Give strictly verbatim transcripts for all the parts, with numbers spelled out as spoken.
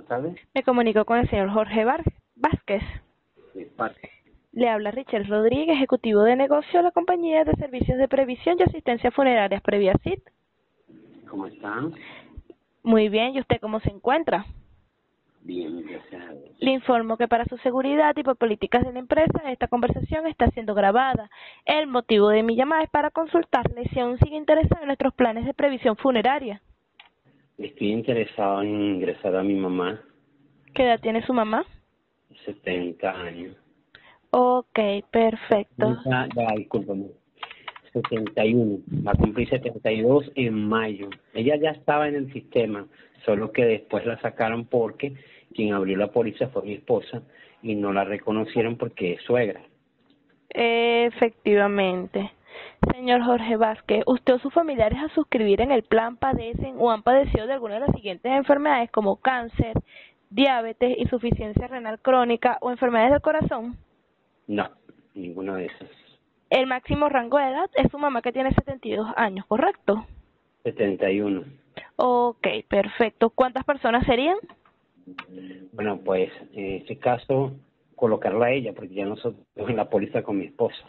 tardes. Me comunico con el señor Jorge Var- Vázquez. De parte. Le habla Richel Rodríguez, ejecutivo de negocio de la compañía de servicios de previsión y asistencia funerarias Previasit. ¿Cómo están? Muy bien, ¿y usted cómo se encuentra? Bien, gracias a Dios. Le informo que para su seguridad y por políticas de la empresa, esta conversación está siendo grabada. El motivo de mi llamada es para consultarle si aún sigue interesado en nuestros planes de previsión funeraria. Estoy interesado en ingresar a mi mamá, ¿Qué edad tiene su mamá? setenta años. Ok, perfecto. setenta, ya, discúlpame. setenta y uno. Va a cumplir setenta y dos en mayo. Ella ya estaba en el sistema, solo que después la sacaron porque quien abrió la póliza fue mi esposa y no la reconocieron porque es suegra. Efectivamente. Señor Jorge Vázquez, ¿usted o sus familiares a suscribir en el plan padecen o han padecido de alguna de las siguientes enfermedades como cáncer, diabetes, insuficiencia renal crónica o enfermedades del corazón? No, ninguna de esas. El máximo rango de edad es su mamá que tiene setenta y dos años, ¿correcto? setenta y uno. Ok, perfecto. ¿Cuántas personas serían? Bueno, pues en este caso colocarla a ella porque ya nosotros en la póliza con mi esposa.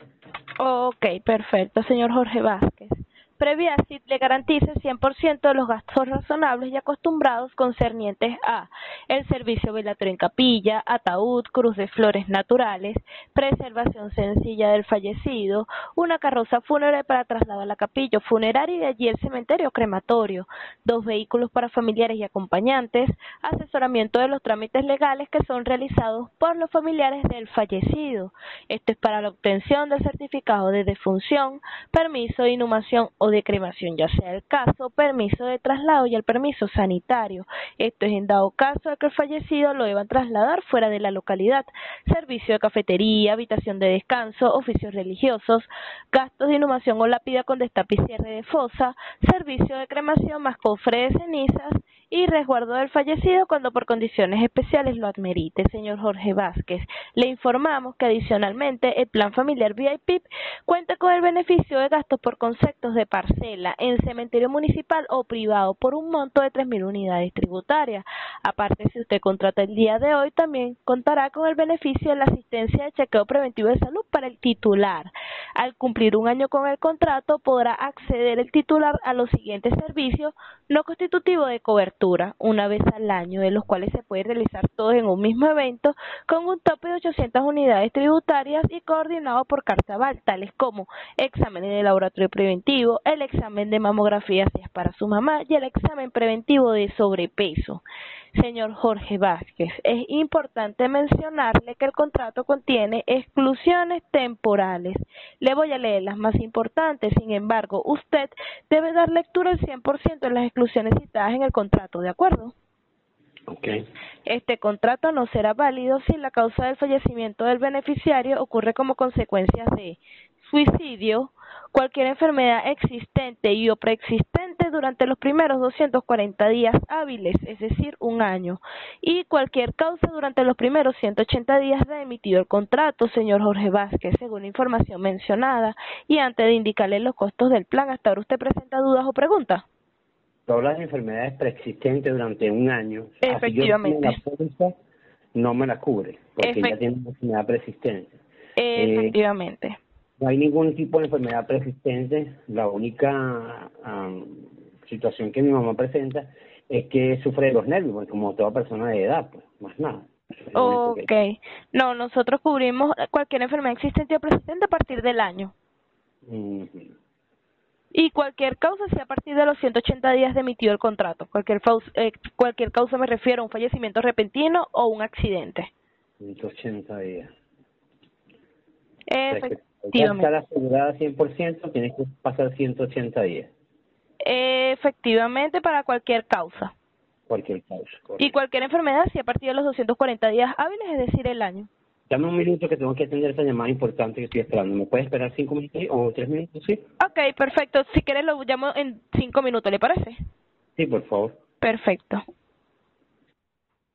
Ok, perfecto, señor Jorge Vázquez. Previasit le garantiza el cien por ciento de los gastos razonables y acostumbrados concernientes a el servicio velatorio en capilla, ataúd, cruz de flores naturales, preservación sencilla del fallecido, una carroza fúnebre para trasladar a la capilla funeraria y de allí el cementerio crematorio, dos vehículos para familiares y acompañantes, asesoramiento de los trámites legales que son realizados por los familiares del fallecido. Esto es para la obtención del certificado de defunción, permiso de inhumación o de cremación, ya sea el caso, permiso de traslado y el permiso sanitario. Esto es en dado caso de que el fallecido lo deban trasladar fuera de la localidad. Servicio de cafetería, habitación de descanso, oficios religiosos, gastos de inhumación o lápida con destape y cierre de fosa, servicio de cremación más cofre de cenizas y resguardo del fallecido cuando por condiciones especiales lo admerite. Señor Jorge Vázquez, le informamos que adicionalmente el plan familiar V I P cuenta con el beneficio de gastos por conceptos de parcela en cementerio municipal o privado por un monto de tres mil unidades tributarias. Aparte, si usted contrata el día de hoy, también contará con el beneficio de la asistencia de chequeo preventivo de salud para el titular. Al cumplir un año con el contrato, podrá acceder el titular a los siguientes servicios no constitutivos de cobertura, una vez al año, de los cuales se puede realizar todos en un mismo evento, con un tope de ochocientas unidades tributarias y coordinado por cartaval, tales como exámenes de laboratorio preventivo, el examen de mamografía si es para su mamá y el examen preventivo de sobrepeso. Señor Jorge Vázquez, es importante mencionarle que el contrato contiene exclusiones temporales. Le voy a leer las más importantes, sin embargo, usted debe dar lectura al cien por ciento de las exclusiones citadas en el contrato, ¿de acuerdo? Okay. Este contrato no será válido si la causa del fallecimiento del beneficiario ocurre como consecuencia de suicidio, cualquier enfermedad existente y o preexistente durante los primeros doscientos cuarenta días hábiles, es decir, un año, y cualquier causa durante los primeros ciento ochenta días de emitido el contrato, señor Jorge Vázquez, según la información mencionada. Y antes de indicarle los costos del plan, ¿hasta ahora usted presenta dudas o preguntas? Todas las enfermedades preexistentes durante un año, Efectivamente. así yo tengo la póliza, no me la cubre, porque Efe- ya tiene una enfermedad preexistente. Efectivamente. Eh, no hay ningún tipo de enfermedad preexistente, la única um, situación que mi mamá presenta es que sufre de los nervios, pues, como toda persona de edad, pues, más nada. Eso es lo único que... Ok. No, nosotros cubrimos cualquier enfermedad existente o persistente a partir del año. Uh-huh. Y cualquier causa sea a partir de los ciento ochenta días de emitido el contrato. Cualquier, eh, cualquier causa me refiero a un fallecimiento repentino o un accidente. ciento ochenta días. O sea, que ya Efectivamente. estar asegurada cien por ciento, tienes que pasar ciento ochenta días. Efectivamente, para cualquier causa. Cualquier causa. Correcto. Y cualquier enfermedad sea a partir de los doscientos cuarenta días hábiles, es decir, el año. Dame un minuto que tengo que atender esa llamada importante que estoy esperando. ¿Me puedes esperar cinco minutos o tres minutos? Sí. Ok, perfecto. Si quieres lo llamo en cinco minutos, ¿le parece? Sí, por favor. Perfecto.